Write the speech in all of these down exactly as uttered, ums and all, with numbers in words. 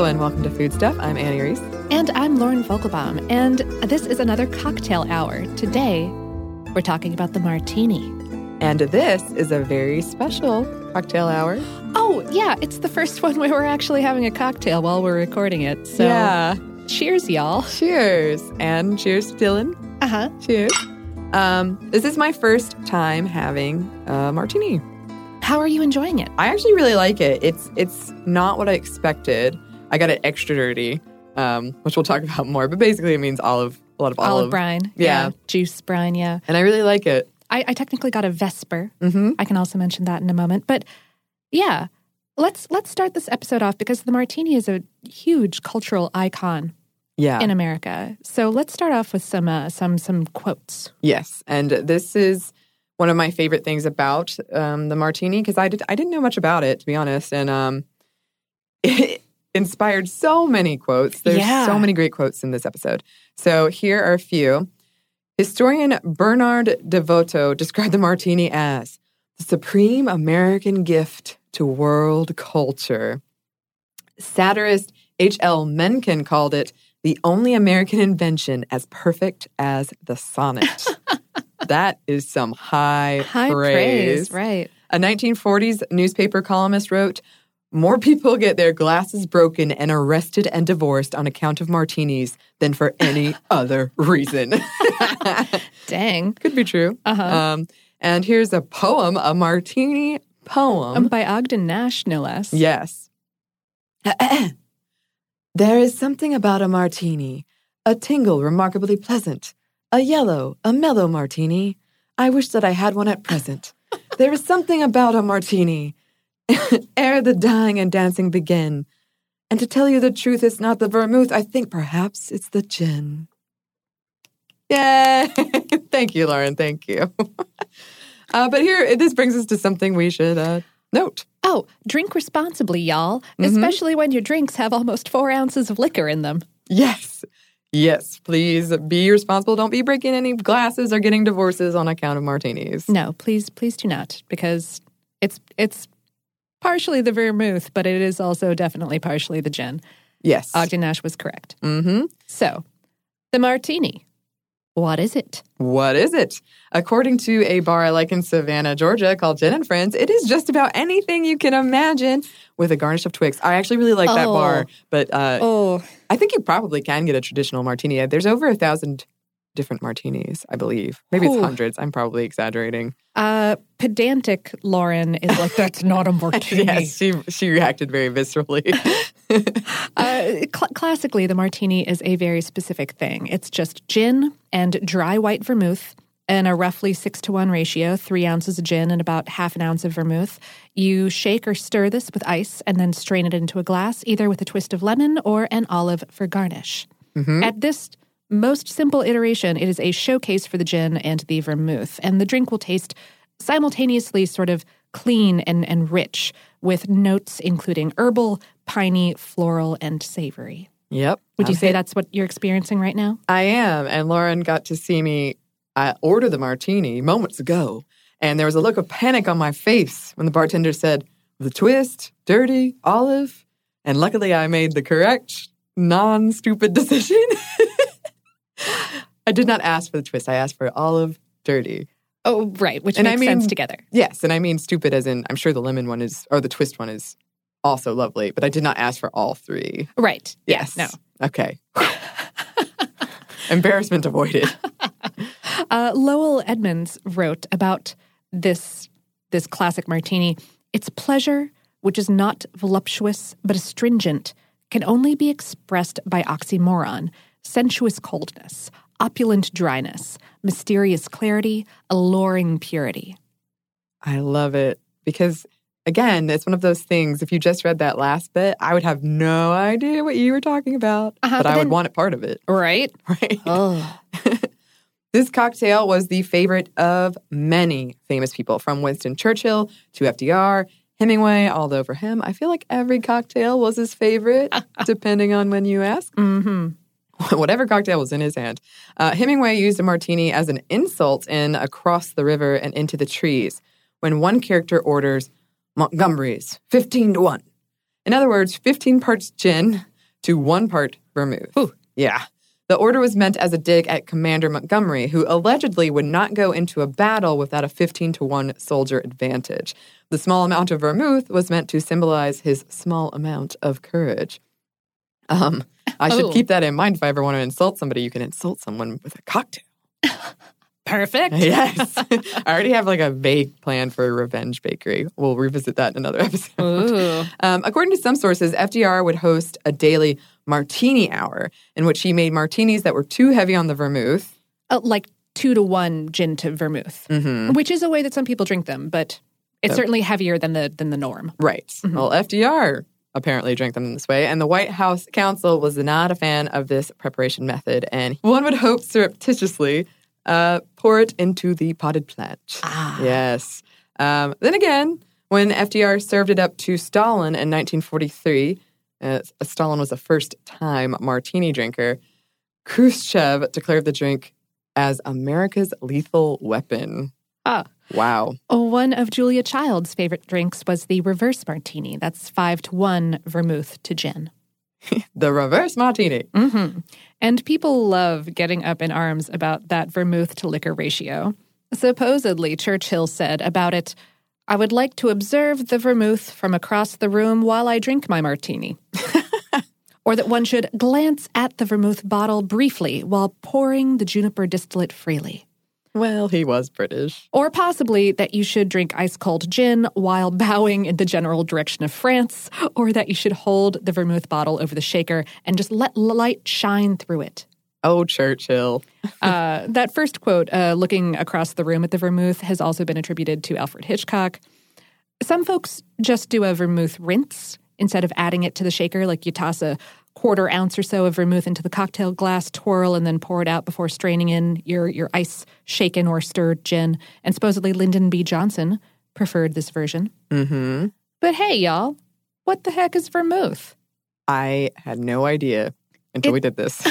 and welcome to Food Stuff. I'm Annie Reese. And I'm Lauren Vogelbaum, and this is another cocktail hour. Today, we're talking about the martini. And this is a very special cocktail hour. Oh, yeah, it's the first one where we're actually having a cocktail while we're recording it. So, yeah. Cheers, y'all. Cheers. And cheers to Dylan. Uh-huh. Cheers. Um, this is my first time having a martini. How are you enjoying it? I actually really like it. It's it's not what I expected. I got it extra dirty, um, which we'll talk about more. But basically, it means olive, a lot of olive. Olive brine. Yeah. yeah. Juice brine, yeah. And I really like it. I, I technically got a Vesper. Mm-hmm. I can also mention that in a moment. But yeah, let's let's start this episode off because the martini is a huge cultural icon yeah. in America. So let's start off with some uh, some some quotes. Yes, and this is one of my favorite things about um, the martini, because I, did, I didn't know much about it, to be honest, and um, it inspired so many quotes. There's yeah. so many great quotes in this episode. So here are a few. Historian Bernard DeVoto described the martini as the supreme American gift to world culture. Satirist H L Mencken called it the only American invention as perfect as the sonnet. That is some high, high praise. praise. Right. A nineteen forties newspaper columnist wrote, "More people get their glasses broken and arrested and divorced on account of martinis than for any other reason." Dang. Could be true. Uh-huh. Um, and here's a poem, a martini poem. Um, by Ogden Nash, no less. Yes. There is something about a martini, a tingle remarkably pleasant. A yellow, a mellow martini. I wish that I had one at present. There is something about a martini. Ere the dying and dancing begin. And to tell you the truth, it's not the vermouth. I think perhaps it's the gin. Yay! Thank you, Lauren. Thank you. uh, but here, this brings us to something we should uh, note. Oh, drink responsibly, y'all. Mm-hmm. Especially when your drinks have almost four ounces of liquor in them. Yes. Yes, please be responsible. Don't be breaking any glasses or getting divorces on account of martinis. No, please, please do not, because it's it's partially the vermouth, but it is also definitely partially the gin. Yes. Ogden Nash was correct. Mm-hmm. So, the martini. What is it? What is it? According to a bar I like in Savannah, Georgia called Gin and Friends, it is just about anything you can imagine with a garnish of Twix. I actually really like oh. that bar, but uh, oh. I think you probably can get a traditional martini. There's over a thousand different martinis, I believe. Maybe it's Ooh. hundreds. I'm probably exaggerating. Uh, pedantic Lauren is like, that's not a martini. Yes, she, she reacted very viscerally. uh, cl- classically, the martini is a very specific thing. It's just gin and dry white vermouth in a roughly six to one ratio, three ounces of gin and about half an ounce of vermouth. You shake or stir this with ice and then strain it into a glass, either with a twist of lemon or an olive for garnish. Mm-hmm. At this most simple iteration, it is a showcase for the gin and the vermouth, and the drink will taste simultaneously sort of clean and, and rich, with notes including herbal, piney, floral, and savory. Yep. Would you Okay. say that's what you're experiencing right now? I am, and Lauren got to see me uh, order the martini moments ago, and there was a look of panic on my face when the bartender said, "The twist, dirty, olive," and luckily I made the correct, non-stupid decision. I did not ask for the twist. I asked for olive, dirty. Oh, right, which And makes I mean, sense together. Yes, and I mean stupid as in, I'm sure the lemon one is, or the twist one is also lovely, but I did not ask for all three. Right. Yes. Yeah, no. Okay. Embarrassment avoided. Uh, Lowell Edmonds wrote about this this classic martini. Its pleasure, which is not voluptuous but astringent, can only be expressed by oxymoron, sensuous coldness, opulent dryness, mysterious clarity, alluring purity. I love it because, again, it's one of those things, if you just read that last bit, I would have no idea what you were talking about, Uh-huh, but, but I would then- want it part of it. Right? Right? Oh. This cocktail was the favorite of many famous people, from Winston Churchill to F D R, Hemingway, although for him, I feel like every cocktail was his favorite, depending on when you ask. Mm-hmm. Whatever cocktail was in his hand. Uh, Hemingway used a martini as an insult in Across the River and Into the Trees, when one character orders Montgomery's fifteen to one. In other words, fifteen parts gin, to one part vermouth. Ooh. Yeah. The order was meant as a dig at Commander Montgomery, who allegedly would not go into a battle without a fifteen to one soldier advantage. The small amount of vermouth was meant to symbolize his small amount of courage. Um, I should Oh. keep that in mind if I ever want to insult somebody. You can insult someone with a cocktail. Perfect. Yes. I already have like a vague plan for a revenge bakery. We'll revisit that in another episode. Ooh. Um, according to some sources, F D R would host a daily martini hour in which he made martinis that were too heavy on the vermouth. Uh, like two to one gin to vermouth, Mm-hmm. which is a way that some people drink them, but it's So- certainly heavier than the than the norm. Right. Mhm. Well, F D R apparently drank them this way, and the White House counsel was not a fan of this preparation method, and one would hope surreptitiously uh, pour it into the potted plant. Ah. Yes. Um, then again, when F D R served it up to Stalin in nineteen forty-three, uh, Stalin was a first-time martini drinker, Khrushchev declared the drink as America's lethal weapon. Ah. Wow. One of Julia Child's favorite drinks was the reverse martini. That's five to one vermouth to gin. The reverse martini. Mm-hmm. And people love getting up in arms about that vermouth to liquor ratio. Supposedly, Churchill said about it, "I would like to observe the vermouth from across the room while I drink my martini." Or that one should glance at the vermouth bottle briefly while pouring the juniper distillate freely. Well, he was British. Or possibly that you should drink ice-cold gin while bowing in the general direction of France, or that you should hold the vermouth bottle over the shaker and just let light shine through it. Oh, Churchill. uh, that first quote, uh, looking across the room at the vermouth, has also been attributed to Alfred Hitchcock. Some folks just do a vermouth rinse instead of adding it to the shaker, like you toss a quarter ounce or so of vermouth into the cocktail glass, twirl, and then pour it out before straining in your, your ice shaken or stirred gin. And supposedly Lyndon B. Johnson preferred this version. Mm-hmm. But hey, y'all, what the heck is vermouth? I had no idea until It- we did this.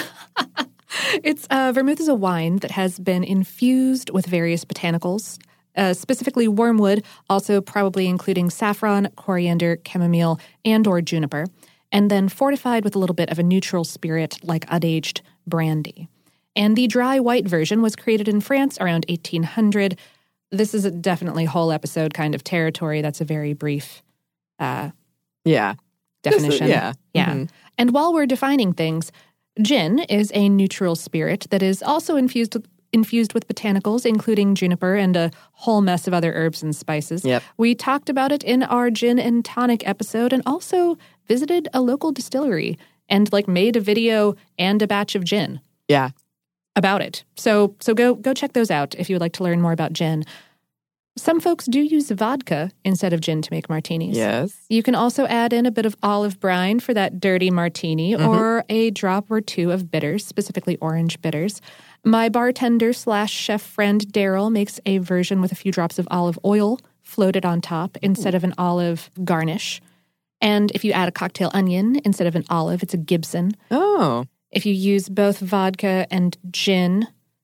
It's uh, vermouth is a wine that has been infused with various botanicals, uh, specifically wormwood, also probably including saffron, coriander, chamomile, and or juniper, and then fortified with a little bit of a neutral spirit like unaged brandy. And the dry white version was created in France around eighteen hundred. This is a definitely whole episode kind of territory. That's a very brief uh, Yeah. definition. This is- yeah. Yeah. Mhm. And while we're defining things, gin is a neutral spirit that is also infused infused with botanicals, including juniper and a whole mess of other herbs and spices. Yep. We talked about it in our gin and tonic episode and also visited a local distillery and like made a video and a batch of gin Yeah. about it. So so go go check those out if you would like to learn more about gin. Some folks do use vodka instead of gin to make martinis. Yes. You can also add in a bit of olive brine for that dirty martini or a drop or two of bitters, specifically orange bitters. My bartender slash chef friend Daryl makes a version with a few drops of olive oil floated on top instead of an olive garnish. And if you add a cocktail onion instead of an olive, it's a Gibson. Oh. If you use both vodka and gin,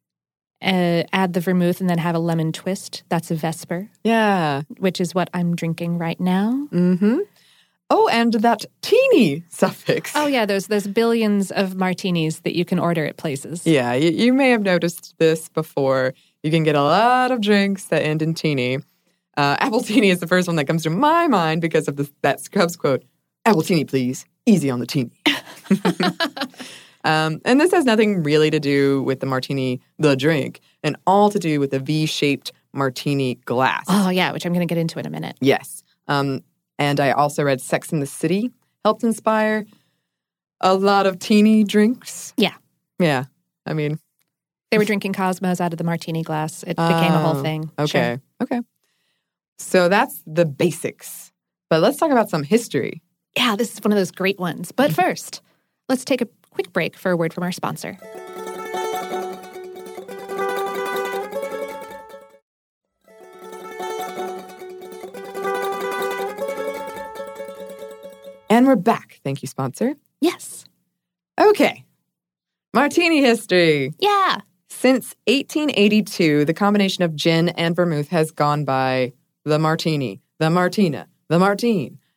uh, add the vermouth and then have a lemon twist, that's a Vesper, Yeah. which is what I'm drinking right now. Mm-hmm. Oh, and that teeny suffix. Oh yeah, those those billions of martinis that you can order at places. Yeah, you, you may have noticed this before. You can get a lot of drinks that end in teeny. Uh, apple teeny is the first one that comes to my mind because of the, that Scrubs quote, "Apple teeny, please. Easy on the teeny." um, and this has nothing really to do with the martini, the drink, and all to do with the V-shaped martini glass. Oh yeah, which I'm going to get into in a minute. Yes. Um, and I also read Sex and the City helped inspire a lot of teeny drinks. Yeah. Yeah. I mean, They were drinking Cosmos out of the martini glass. It became a whole Oh, thing. okay. Sure. Okay. So that's the basics. But let's talk about some history. Yeah, this is one of those great ones. But first, let's take a quick break for a word from our sponsor. And we're back. Thank you, sponsor. Yes. Okay. Martini history. Yeah. Since eighteen eighty-two, the combination of gin and vermouth has gone by the martini, the martina, the martine,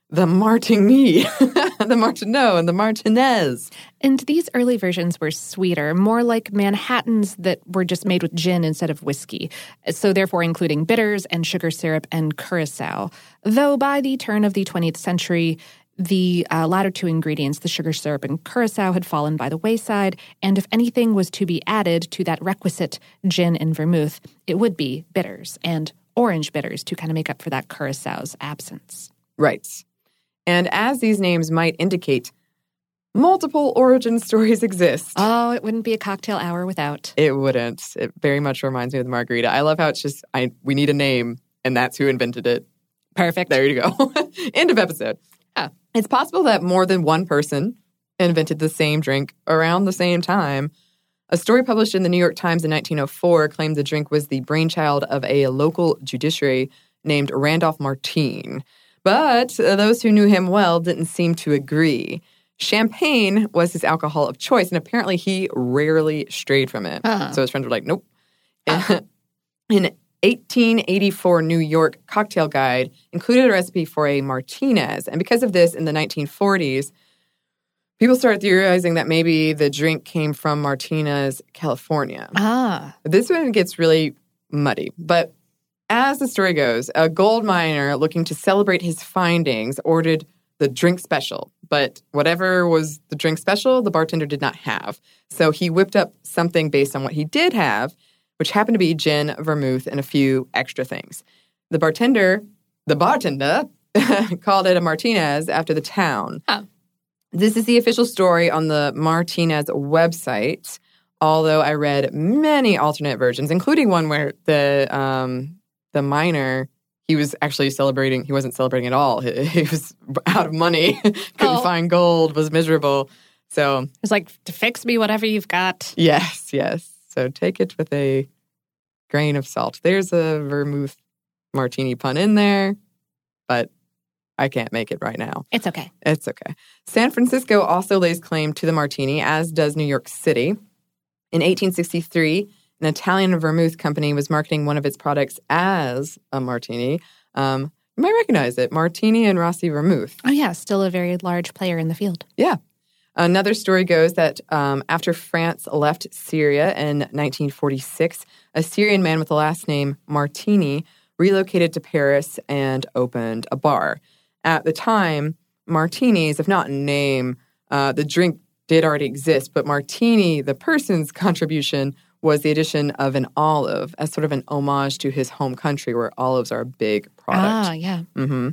the Martini, the Martineau, and the Martinez. And these early versions were sweeter, more like Manhattans that were just made with gin instead of whiskey, so therefore including bitters and sugar syrup and curacao. Though by the turn of the twentieth century, the uh, latter two ingredients, the sugar syrup and curacao, had fallen by the wayside, and if anything was to be added to that requisite gin and vermouth, it would be bitters and orange bitters to kind of make up for that curaçao's absence. Right. And as these names might indicate, multiple origin stories exist. Oh, it wouldn't be a cocktail hour without. It wouldn't. It very much reminds me of the margarita. I love how it's just, I we need a name, and that's who invented it. Perfect. There you go. End of episode. Oh. It's possible that more than one person invented the same drink around the same time. A story published in the New York Times in nineteen oh four claimed the drink was the brainchild of a local judiciary named Randolph Martine. But those who knew him well didn't seem to agree. Champagne was his alcohol of choice, and apparently he rarely strayed from it. Uh-huh. So his friends were like, nope. Uh-huh. In eighteen eighty-four New York Cocktail Guide included a recipe for a Martinez. And because of this, in the nineteen forties, people started theorizing that maybe the drink came from Martinez, California. Ah. This one gets really muddy. But as the story goes, a gold miner looking to celebrate his findings ordered the drink special. But whatever was the drink special, the bartender did not have. So he whipped up something based on what he did have, which happened to be gin, vermouth, and a few extra things. The bartender, the bartender, called it a Martinez after the town. Oh. This is the official story on the Martinez website, although I read many alternate versions, including one where the um, the miner, he was actually celebrating. He wasn't celebrating at all. He, he was out of money, couldn't oh. find gold, was miserable. So it's like, to fix me whatever you've got. Yes, yes. So take it with a grain of salt. There's a vermouth martini pun in there, but I can't make it right now. It's okay. It's okay. San Francisco also lays claim to the martini, as does New York City. In eighteen sixty-three, an Italian vermouth company was marketing one of its products as a martini. Um, you might recognize it, Martini and Rossi Vermouth. Oh, yeah, still a very large player in the field. Yeah. Another story goes that um, after France left Syria in nineteen forty-six, a Syrian man with the last name Martini relocated to Paris and opened a bar. At the time, martinis, if not in name, uh, the drink did already exist, but martini, the person's contribution, was the addition of an olive as sort of an homage to his home country, where olives are a big product. Ah, yeah. Mm-hmm.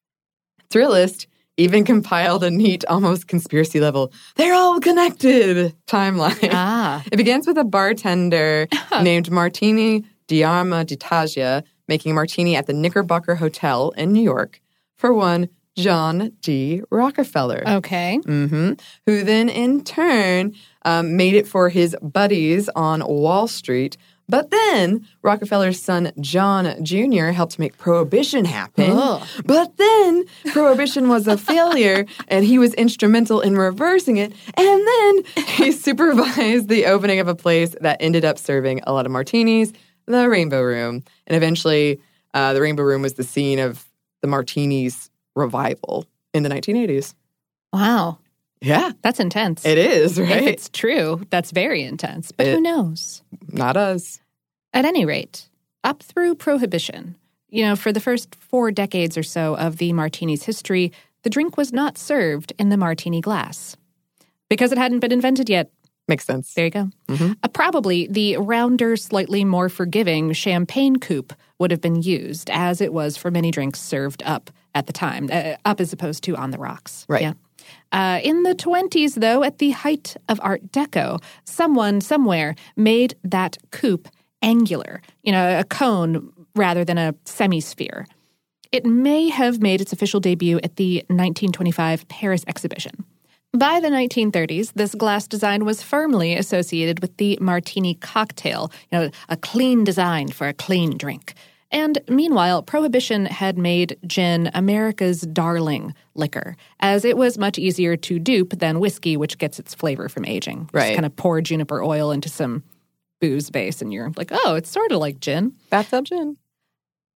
Thrillist even compiled a neat, almost conspiracy level, they're all connected timeline. Ah. It begins with a bartender named Martini Diarma di Taggia making a martini at the Knickerbocker Hotel in New York for one John D. Rockefeller. Okay. Mm-hmm. Who then, in turn, um, made it for his buddies on Wall Street. But then Rockefeller's son, John Junior, helped make Prohibition happen. Ugh. But then Prohibition was a failure, and he was instrumental in reversing it. And then he supervised the opening of a place that ended up serving a lot of martinis, the Rainbow Room. And eventually, uh, the Rainbow Room was the scene of the martinis revival in the nineteen eighties. Wow. Yeah. That's intense. It is, right? If it's true, that's very intense. But It- who knows? Not us. At any rate, up through Prohibition, you know, for the first four decades or so of the martini's history, the drink was not served in the martini glass because it hadn't been invented yet. Makes sense. There you go. Mm-hmm. Uh, probably the rounder, slightly more forgiving champagne coupe would have been used, as it was for many drinks served up at the time, uh, up as opposed to on the rocks. Right. Yeah. Uh, in the twenties, though, at the height of Art Deco, someone somewhere made that coupe angular, you know, a cone rather than a semisphere. It may have made its official debut at the nineteen twenty-five Paris exhibition. By the nineteen thirties, this glass design was firmly associated with the martini cocktail, you know, a clean design for a clean drink. And meanwhile, Prohibition had made gin America's darling liquor, as it was much easier to dupe than whiskey, which gets its flavor from aging. Right. Just kind of pour juniper oil into some booze base, and you're like, oh, it's sort of like gin. Bathtub gin.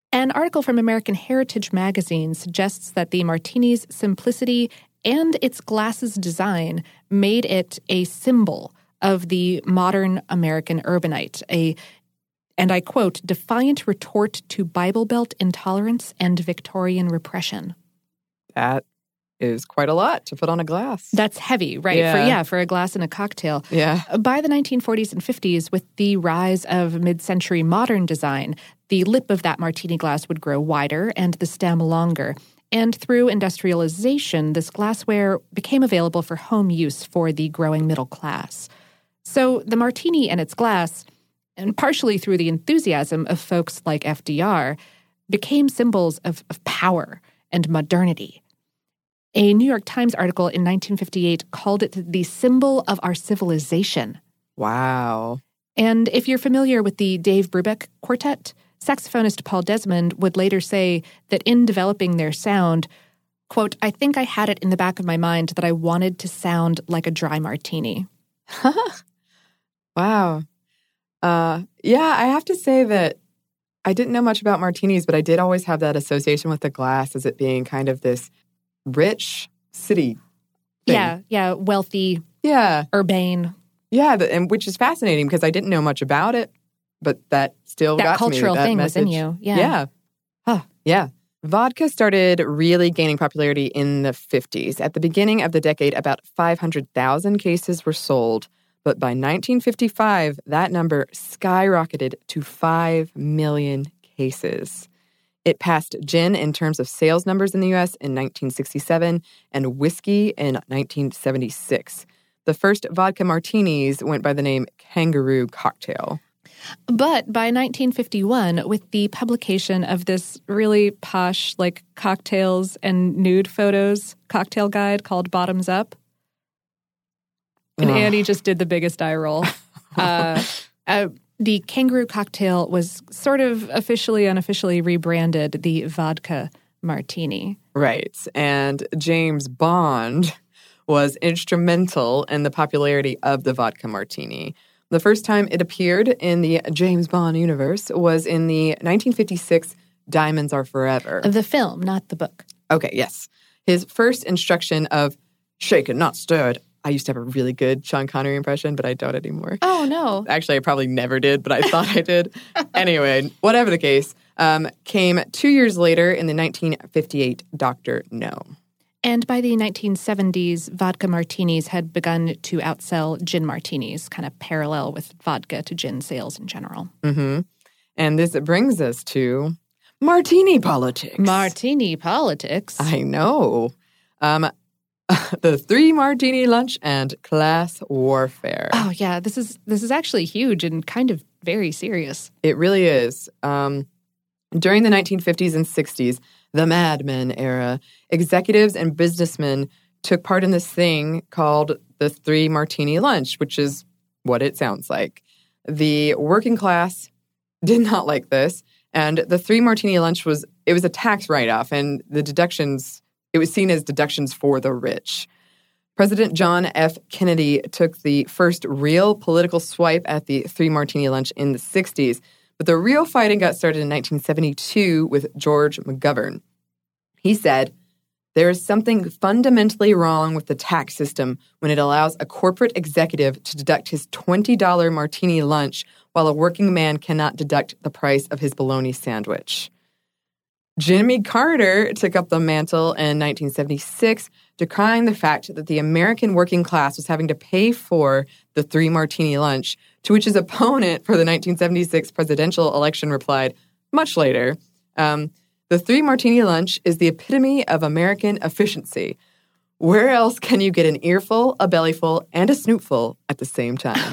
An article from American Heritage Magazine suggests that the martini's simplicity and its glass's design made it a symbol of the modern American urbanite, a, and I quote, defiant retort to Bible Belt intolerance and Victorian repression. That is quite a lot to put on a glass. That's heavy, right? Yeah. For, yeah, for a glass and a cocktail. Yeah. By the nineteen forties and fifties, with the rise of mid-century modern design, the lip of that martini glass would grow wider and the stem longer. And through industrialization, this glassware became available for home use for the growing middle class. So the martini and its glass, and partially through the enthusiasm of folks like F D R, became symbols of, of power and modernity. A New York Times article in nineteen fifty-eight called it the symbol of our civilization. Wow. And if you're familiar with the Dave Brubeck Quartet, saxophonist Paul Desmond would later say that in developing their sound, quote, I think I had it in the back of my mind that I wanted to sound like a dry martini. Wow. Uh, yeah, I have to say that I didn't know much about martinis, but I did always have that association with the glass as it being kind of this rich city thing. Yeah, yeah, wealthy, Yeah. urbane. Yeah, the, and which is fascinating because I didn't know much about it, but that still That got cultural to me. That thing message. was in you. Yeah. Yeah. Huh. Yeah. Vodka started really gaining popularity in the fifties. At the beginning of the decade, about five hundred thousand cases were sold. But by nineteen fifty-five, that number skyrocketed to five million cases. It passed gin in terms of sales numbers in the U S in nineteen sixty-seven and whiskey in nineteen seventy-six. The first vodka martinis went by the name Kangaroo Cocktail. But by nineteen fifty-one, with the publication of this really posh, like, cocktails and nude photos cocktail guide called Bottoms Up, and Ugh. Annie just did the biggest eye roll. Uh, uh, the Kangaroo Cocktail was sort of officially, unofficially rebranded the vodka martini. Right. And James Bond was instrumental in the popularity of the vodka martini. The first time it appeared in the James Bond universe was in the nineteen fifty-six Diamonds Are Forever. The film, not the book. Okay, yes. His first instruction of shaken, not stirred. I used to have a really good Sean Connery impression, but I don't anymore. Oh, no. Actually, I probably never did, but I thought I did. Anyway, whatever the case, um, came two years later in the nineteen fifty-eight Doctor No. And by the nineteen seventies, vodka martinis had begun to outsell gin martinis, kind of parallel with vodka to gin sales in general. Mm-hmm. And this brings us to martini politics. Martini politics? I know. Um, the three martini lunch and class warfare. Oh, yeah. This is this is actually huge and kind of very serious. It really is. Um, during the nineteen fifties and sixties, the Mad Men era, executives and businessmen took part in this thing called the Three Martini Lunch, which is what it sounds like. The working class did not like this, and the Three Martini Lunch was, it was a tax write-off, and the deductions, it was seen as deductions for the rich. President John F. Kennedy took the first real political swipe at the Three Martini Lunch in the sixties, but the real fighting got started in nineteen seventy-two with George McGovern. He said, there is something fundamentally wrong with the tax system when it allows a corporate executive to deduct his twenty dollars martini lunch while a working man cannot deduct the price of his bologna sandwich. Jimmy Carter took up the mantle in nineteen seventy-six, decrying the fact that the American working class was having to pay for the Three Martini Lunch, to which his opponent for the nineteen seventy-six presidential election replied, much later, um, the Three Martini Lunch is the epitome of American efficiency. Where else can you get an earful, a bellyful, and a snootful at the same time?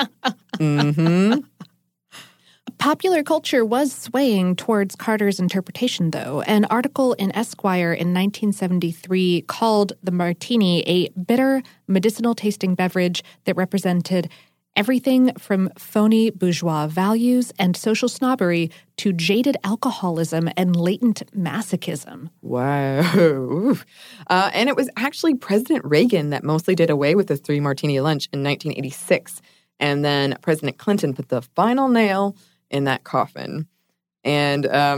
Mm-hmm. Popular culture was swaying towards Carter's interpretation, though. An article in Esquire in nineteen seventy-three called the martini a bitter, medicinal-tasting beverage that represented everything from phony bourgeois values and social snobbery to jaded alcoholism and latent masochism. Wow. Uh, and it was actually President Reagan that mostly did away with the Three Martini Lunch in nineteen eighty-six. And then President Clinton put the final nail in that coffin. And um,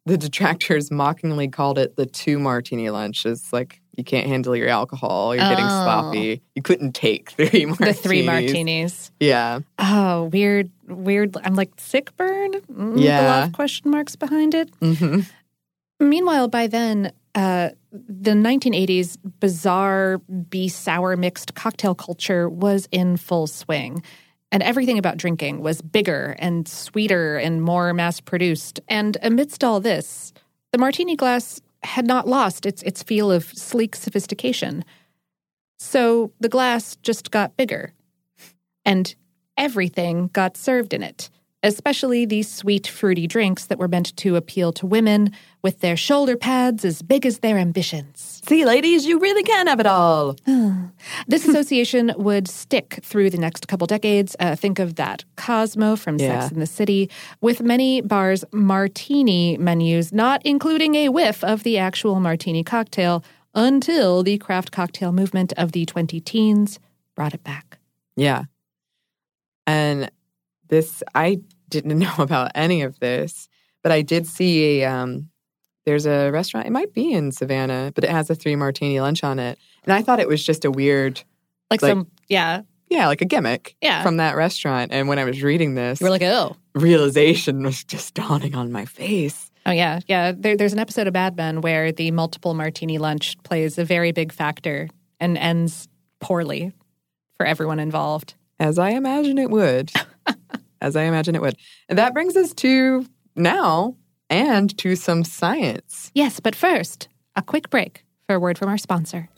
the detractors mockingly called it the two martini lunch. It's like you can't handle your alcohol. You're getting Oh. sloppy. You couldn't take three martinis. The three martinis. Yeah. Oh, weird, weird. I'm like, sick burn? Mm, Yeah. The lot of question marks behind it. Mm-hmm. Meanwhile, by then, uh, the nineteen eighties bizarre be-sour mixed cocktail culture was in full swing. And everything about drinking was bigger and sweeter and more mass-produced. And amidst all this, the martini glass had not lost its its feel of sleek sophistication. So the glass just got bigger. And everything got served in it, especially these sweet, fruity drinks that were meant to appeal to women with their shoulder pads as big as their ambitions. See, ladies, you really can have it all. This association would stick through the next couple decades. Uh, think of that Cosmo from Yeah. Sex and the City, with many bars' martini menus not including a whiff of the actual martini cocktail until the craft cocktail movement of the twenty teens brought it back. Yeah. And this, I didn't know about any of this, but I did see a, um, there's a restaurant, it might be in Savannah, but it has a three martini lunch on it. And I thought it was just a weird, Like, Like- some, yeah, yeah, like a gimmick yeah. from that restaurant. And when I was reading this, You were like, oh. realization was just dawning on my face. Oh, yeah, yeah. There, there's an episode of Mad Men where the multiple martini lunch plays a very big factor and ends poorly for everyone involved. As I imagine it would. As I imagine it would. And that brings us to now and to some science. Yes, but first, a quick break for a word from our sponsor.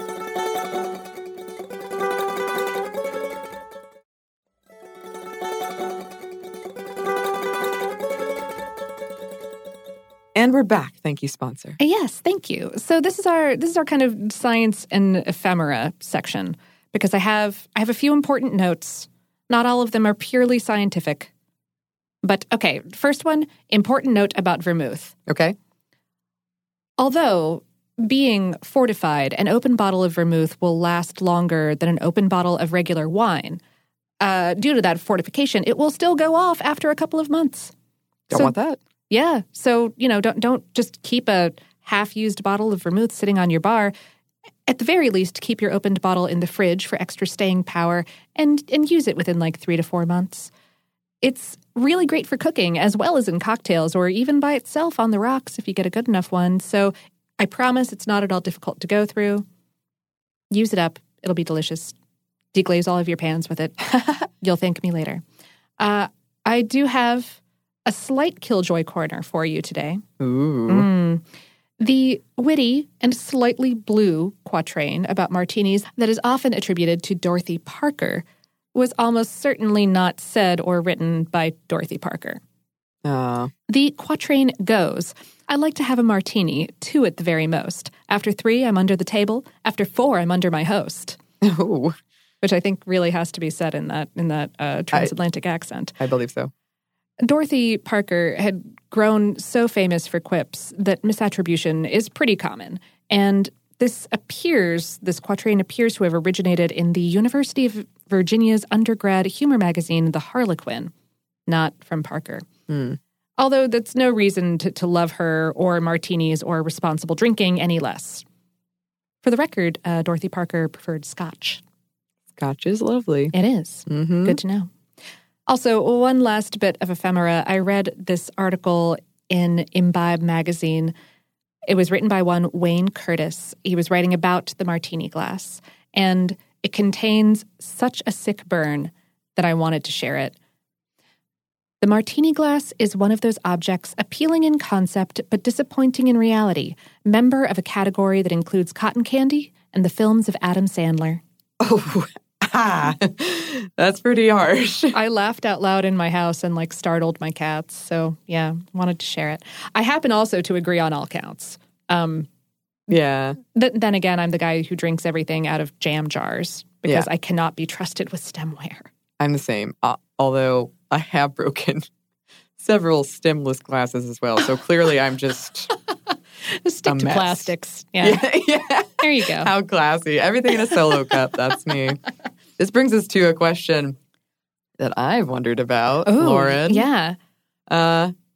And we're back. Thank you, sponsor. Yes, thank you. So this is our this is our kind of science and ephemera section because I have I have a few important notes. Not all of them are purely scientific. But okay, first one, important note about vermouth. Okay. Although being fortified, an open bottle of vermouth will last longer than an open bottle of regular wine. Uh, due to that fortification, it will still go off after a couple of months. Don't So- want that. Yeah. So, you know, don't don't just keep a half-used bottle of vermouth sitting on your bar. At the very least, keep your opened bottle in the fridge for extra staying power and and use it within like three to four months. It's really great for cooking as well as in cocktails or even by itself on the rocks if you get a good enough one. So I promise it's not at all difficult to go through. Use it up. It'll be delicious. Deglaze all of your pans with it. You'll thank me later. Uh, I do have a slight Killjoy corner for you today. Ooh. Mm. The witty and slightly blue quatrain about martinis that is often attributed to Dorothy Parker was almost certainly not said or written by Dorothy Parker. Uh, The quatrain goes, I like to have a martini, two at the very most. After three, I'm under the table. After four, I'm under my host. oh, Which I think really has to be said in that in that uh, transatlantic accent. I believe so. Dorothy Parker had grown so famous for quips that misattribution is pretty common. And this appears, this quatrain appears to have originated in the University of Virginia's undergrad humor magazine, The Harlequin, not from Parker. Hmm. Although that's no reason to, to love her or martinis or responsible drinking any less. For the record, uh, Dorothy Parker preferred scotch. Scotch is lovely. It is. Mm-hmm. Good to know. Also, one last bit of ephemera. I read this article in Imbibe magazine. It was written by one Wayne Curtis. He was writing about the martini glass, and it contains such a sick burn that I wanted to share it. The martini glass is one of those objects appealing in concept but disappointing in reality, member of a category that includes cotton candy and the films of Adam Sandler. Oh, ah, that's pretty harsh. I laughed out loud in my house and like startled my cats. So yeah, wanted to share it. I happen also to agree on all counts. Um, Yeah. th- then again, I'm the guy who drinks everything out of jam jars because Yeah. I cannot be trusted with stemware. I'm the same. Uh, although I have broken several stemless glasses as well. So clearly I'm just Stick A to mess. plastics. Yeah. yeah, yeah. There you go. How classy. Everything in a solo cup. That's me. This brings us to a question that I've wondered about, Ooh, Lauren. Yeah. Uh,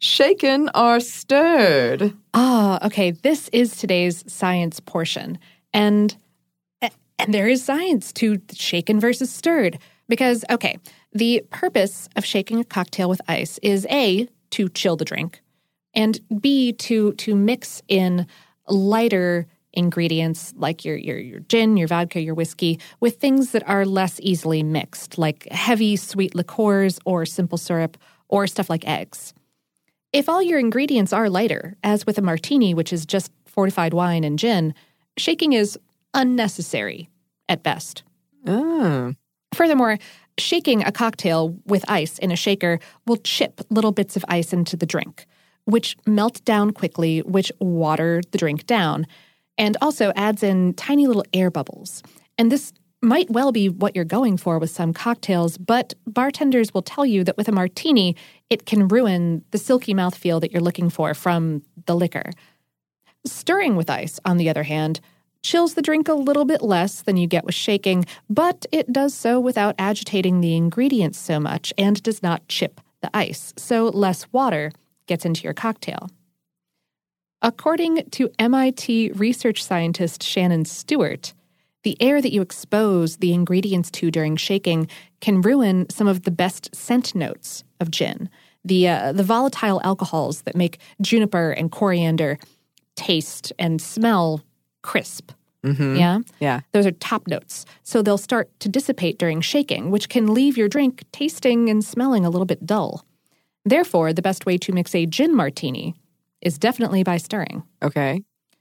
shaken or stirred? Ah, okay. This is today's science portion. And and there is science to shaken versus stirred. Because, okay, the purpose of shaking a cocktail with ice is A, to chill the drink, and B, to to mix in lighter ingredients like your, your, your gin, your vodka, your whiskey, with things that are less easily mixed, like heavy sweet liqueurs or simple syrup or stuff like eggs. If all your ingredients are lighter, as with a martini, which is just fortified wine and gin, shaking is unnecessary at best. Oh. Furthermore, shaking a cocktail with ice in a shaker will chip little bits of ice into the drink, which melt down quickly, which water the drink down, and also adds in tiny little air bubbles. And this might well be what you're going for with some cocktails, but bartenders will tell you that with a martini, it can ruin the silky mouthfeel that you're looking for from the liquor. Stirring with ice, on the other hand, chills the drink a little bit less than you get with shaking, but it does so without agitating the ingredients so much and does not chip the ice, so less water gets into your cocktail. According to M I T research scientist Shannon Stewart, the air that you expose the ingredients to during shaking can ruin some of the best scent notes of gin, the uh, the volatile alcohols that make juniper and coriander taste and smell crisp. Mm-hmm. Yeah? Yeah. Those are top notes. So they'll start to dissipate during shaking, which can leave your drink tasting and smelling a little bit dull. Therefore, the best way to mix a gin martini is definitely by stirring. Okay.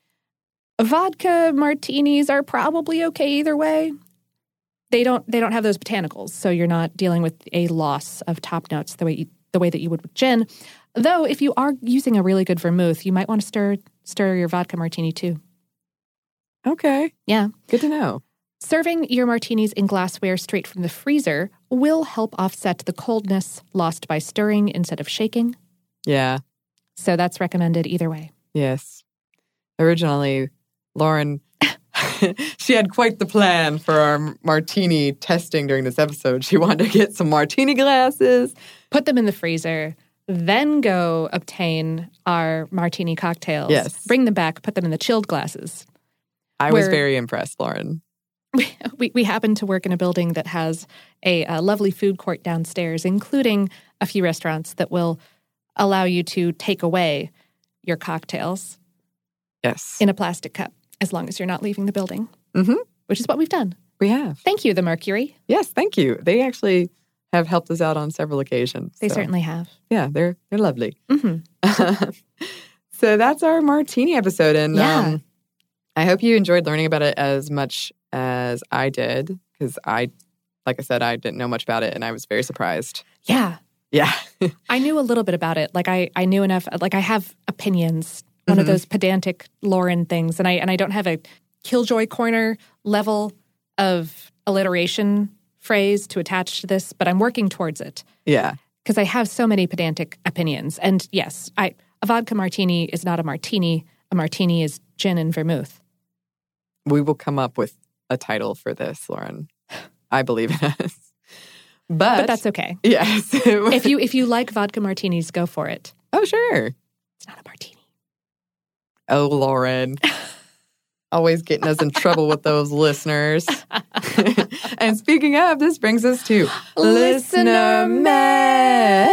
Vodka martinis are probably okay either way. They don't they don't have those botanicals, so you're not dealing with a loss of top notes the way you, the way that you would with gin. Though if you are using a really good vermouth, you might want to stir stir your vodka martini too. Okay. Yeah. Good to know. Serving your martinis in glassware straight from the freezer will help offset the coldness lost by stirring instead of shaking. Yeah. So that's recommended either way. Yes. Originally, Lauren, she had quite the plan for our martini testing during this episode. She wanted to get some martini glasses, put them in the freezer, then go obtain our martini cocktails. Yes. Bring them back, put them in the chilled glasses. I was very impressed, Lauren. We, we happen to work in a building that has a, a lovely food court downstairs, including a few restaurants that will allow you to take away your cocktails. Yes. In a plastic cup, as long as you're not leaving the building. Mm-hmm. Which is what we've done. We have. Thank you, the Mercury. Yes, thank you. They actually have helped us out on several occasions. They so. certainly have. Yeah, they're they're lovely. Mm-hmm. So that's our martini episode. And yeah. um, I hope you enjoyed learning about it as much as I did, because I, like I said, I didn't know much about it, and I was very surprised. Yeah. Yeah. I knew a little bit about it. Like, I, I knew enough. Like, I have opinions. One mm-hmm. of those pedantic Lauren things. And I and I don't have a Killjoy Corner level of alliteration phrase to attach to this, but I'm working towards it. Yeah. Because I have so many pedantic opinions. And yes, I a vodka martini is not a martini. A martini is gin and vermouth. We will come up with a title for this, Lauren. I believe in us. But, but that's okay. Yes. if you if you like vodka martinis, go for it. Oh, sure. It's not a martini. Oh, Lauren. Always getting us in trouble with those listeners. And speaking of, this brings us to Listener Mail.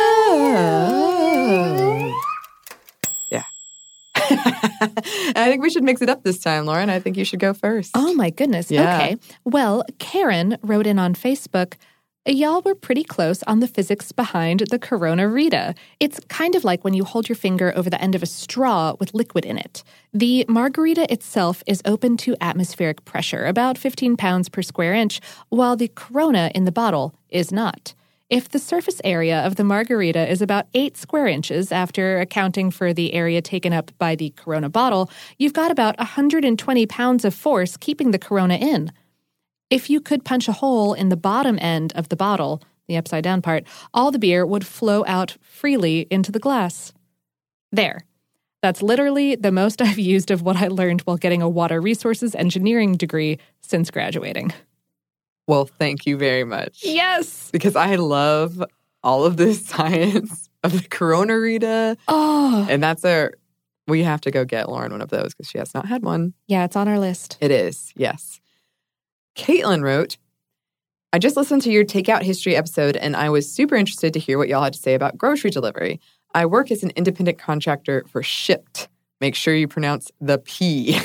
Yeah. I think we should mix it up this time, Lauren. I think you should go first. Oh, my goodness. Yeah. Okay. Well, Karen wrote in on Facebook, y'all were pretty close on the physics behind the Corona Rita. It's kind of like when you hold your finger over the end of a straw with liquid in it. The margarita itself is open to atmospheric pressure, about fifteen pounds per square inch, while the Corona in the bottle is not. If the surface area of the margarita is about eight square inches after accounting for the area taken up by the Corona bottle, you've got about one hundred twenty pounds of force keeping the Corona in. If you could punch a hole in the bottom end of the bottle, the upside-down part, all the beer would flow out freely into the glass. There. That's literally the most I've used of what I learned while getting a water resources engineering degree since graduating. Well, thank you very much. Yes! Because I love all of this science of the Corona Rita. Oh. And that's a, we have to go get Lauren one of those because she has not had one. Yeah, it's on our list. It is, yes. Caitlin wrote, I just listened to your takeout history episode and I was super interested to hear what y'all had to say about grocery delivery. I work as an independent contractor for Shipt. Make sure you pronounce the P.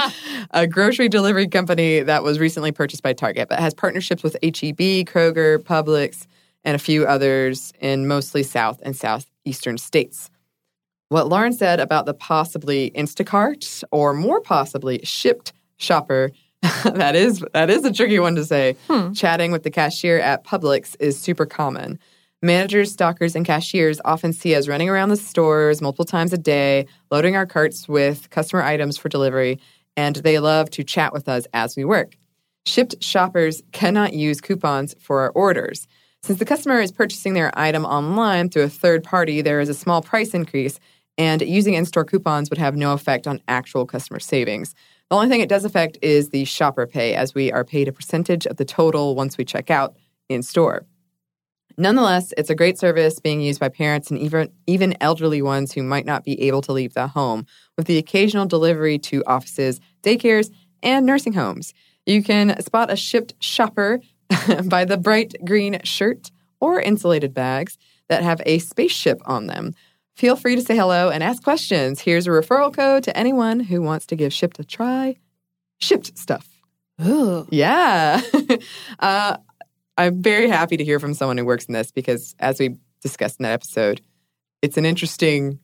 A grocery delivery company that was recently purchased by Target, but has partnerships with H E B, Kroger, Publix, and a few others in mostly South and Southeastern states. What Lauren said about the possibly Instacart or more possibly Shipt shopper, that is that is a tricky one to say. Hmm. Chatting with the cashier at Publix is super common. Managers, stockers, and cashiers often see us running around the stores multiple times a day, loading our carts with customer items for delivery, and they love to chat with us as we work. Shipt shoppers cannot use coupons for our orders. Since the customer is purchasing their item online through a third party, there is a small price increase, and using in-store coupons would have no effect on actual customer savings. The only thing it does affect is the shopper pay, as we are paid a percentage of the total once we check out in-store. Nonetheless, it's a great service being used by parents and even, even elderly ones who might not be able to leave the home, with the occasional delivery to offices, daycares, and nursing homes. You can spot a Shipt shopper by the bright green shirt or insulated bags that have a spaceship on them. Feel free to say hello and ask questions. Here's a referral code to anyone who wants to give Shipt a try. Shipt stuff. Ooh. Yeah. uh, I'm very happy to hear from someone who works in this because, as we discussed in that episode, it's an interesting...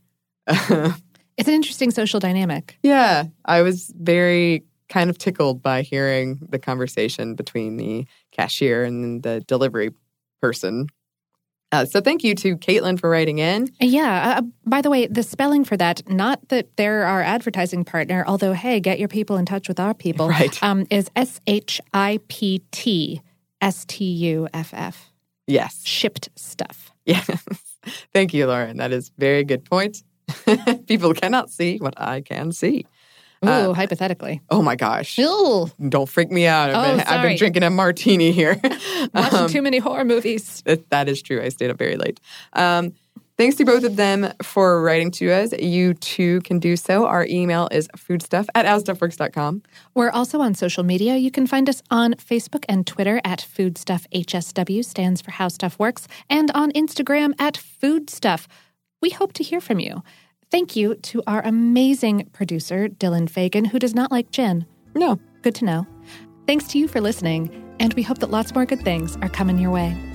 it's an interesting social dynamic. Yeah. I was very kind of tickled by hearing the conversation between the cashier and the delivery person. Uh, so thank you to Caitlin for writing in. Yeah. Uh, by the way, the spelling for that, not that they're our advertising partner, although, hey, get your people in touch with our people, right. um, is S H I P T S T U F F. Yes. Shipt stuff. Yes. Thank you, Lauren. That is a very good point. People cannot see what I can see. Ooh, uh, hypothetically. Oh, my gosh. Ooh. Don't freak me out. I've, oh, been, I've been drinking a martini here. Watching um, too many horror movies. It, that is true. I stayed up very late. Um, thanks to both of them for writing to us. You too can do so. Our email is foodstuff at how stuff works dot com. We're also on social media. You can find us on Facebook and Twitter at foodstuffhsw, stands for How Stuff Works, and on Instagram at foodstuff. We hope to hear from you. Thank you to our amazing producer, Dylan Fagan, who does not like gin. No. Good to know. Thanks to you for listening, and we hope that lots more good things are coming your way.